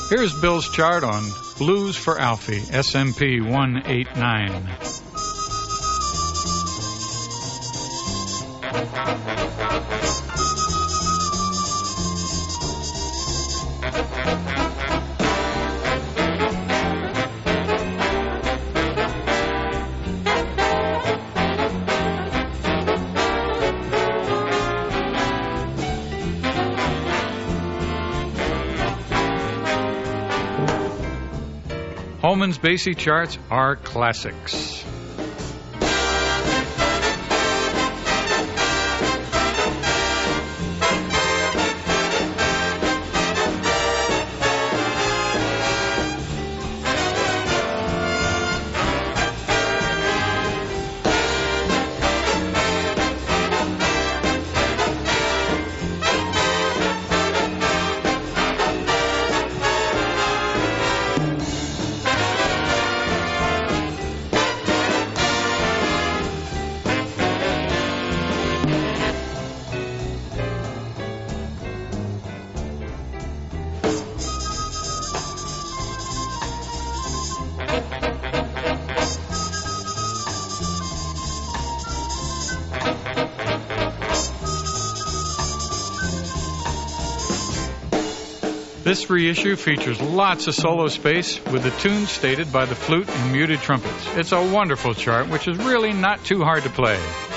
Here's Bill's chart on Blues for Alfie, SMP 189. Holman's Basie charts are classics. This reissue features lots of solo space with the tunes stated by the flute and muted trumpets. It's a wonderful chart which is really not too hard to play.